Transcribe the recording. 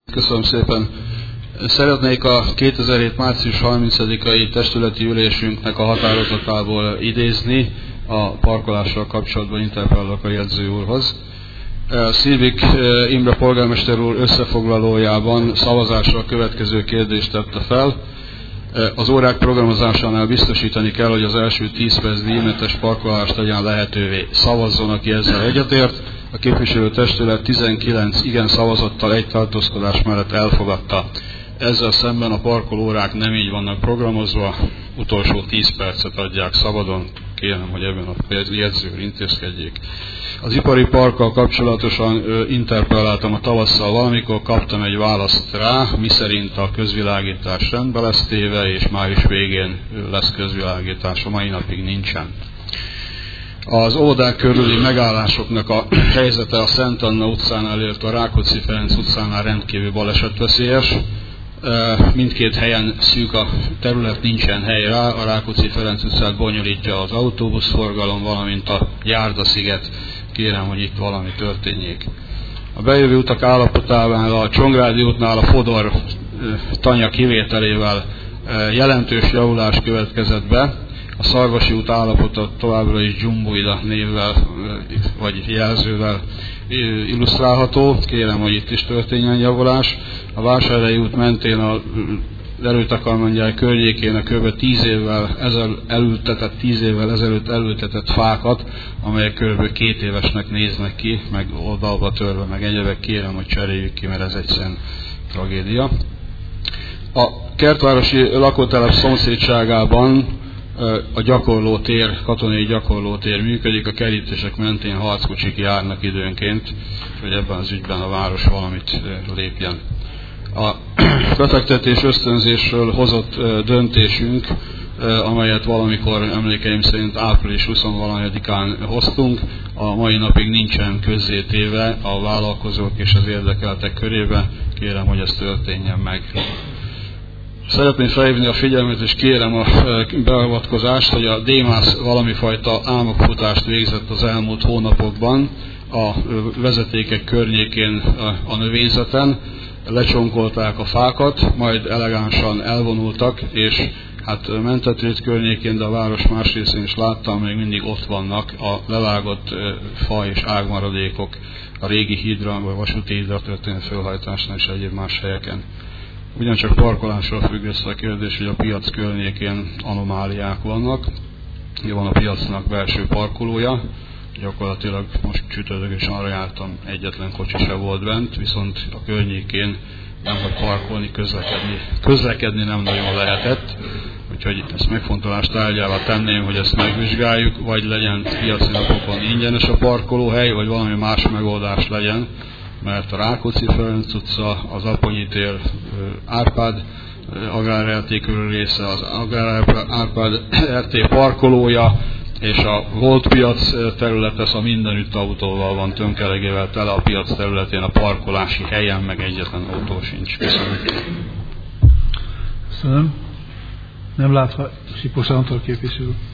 Köszönöm szépen. Szeretnék a 2007. március 30-ai testületi ülésünknek a határozatából idézni, a parkolással kapcsolatban interpellálok a jegyző úrhoz. Szilvik Imre polgármester úr összefoglalójában szavazásra a következő kérdést tette fel. Az órák programozásánál biztosítani kell, hogy az első 10 perc díjmentes parkolást legyen lehetővé. Szavazzon, aki ezzel egyetért. A képviselőtestület 19 igen szavazattal, egy tartózkodás mellett elfogadta. Ezzel szemben a parkolórák nem így vannak programozva, utolsó 10 percet adják szabadon. Kérem, hogy ebben a jegyző intézkedjék. Az ipari parkkal kapcsolatosan interpelláltam a tavasszal valamikor, kaptam egy választ rá, miszerint a közvilágítás rendbe lesz téve, és május végén lesz közvilágítás, a mai napig nincsen. Az óvodák körüli megállásoknak a helyzete a Szent Anna utcánál, illetve a Rákóczi-Ferenc utcánál rendkívül balesetveszélyes. Mindkét helyen szűk a terület, nincsen hely rá. A Rákóczi-Ferenc utcát bonyolítja az autóbuszforgalom, valamint a Járdasziget. Kérem, hogy itt valami történjék. A bejövő utak állapotával a Csongrádi útnál a Fodor tanya kivételével jelentős javulás következett be. A Szarvasi út állapota továbbra is Dzsumbuida névvel vagy jelzővel illusztrálható. Kérem, hogy itt is történjen javulás. A Vásárhelyi út mentén a erőtakarmánygyár környékén a kb. 10 évvel ezelőtt elültetett fákat, amelyek kb. 2 évesnek néznek ki, meg oldalba törve, meg egyebek, kérem, hogy cseréljük ki, mert ez egyszerűen tragédia. A kertvárosi lakótelep szomszédságában a gyakorlótér, katonai gyakorlótér működik, a kerítések mentén harckocsik járnak időnként, hogy ebben az ügyben a város valamit lépjen. A befektetés ösztönzésről hozott döntésünk, amelyet valamikor emlékeim szerint április 20-án hoztunk, a mai napig nincsen közzétéve a vállalkozók és az érdekeltek körébe. Kérem, hogy ez történjen meg. Szeretném felhívni a figyelmet, és kérem a beavatkozást, hogy a Démász valamifajta álmokfutást végzett az elmúlt hónapokban a vezetékek környékén a növényzeten, lecsonkolták a fákat, majd elegánsan elvonultak, és hát Mentetőt környékén, de a város más részén is láttam, még mindig ott vannak a levágott fa és ágmaradékok a régi hídra, vagy vasúti hídra történő fölhajtásnál és egyéb más helyeken. Ugyancsak parkolásról függ össze a kérdés, hogy a piac környékén anomáliák vannak. Ugye van a piacnak belső parkolója, gyakorlatilag most csütörtökön arra jártam, egyetlen kocsi se volt bent, viszont a környékén nem hogy parkolni, közlekedni nem nagyon lehetett. Úgyhogy ezt megfontolást tárgyává tenném, hogy ezt megvizsgáljuk, vagy legyen piaci napokon ingyenes a parkolóhely, vagy valami más megoldás legyen, mert a Rákóczi-Ferenc utca, az Aponyi tér, Árpád Agrár-RT körül része, az Agrár-Árpád RT parkolója, és a volt piac területe, szóval mindenütt autóval van tömkelegével tele a piac területén, a parkolási helyen meg egyetlen autó sincs. Köszönöm. Köszönöm. Nem látva Sipos Antal képviselő.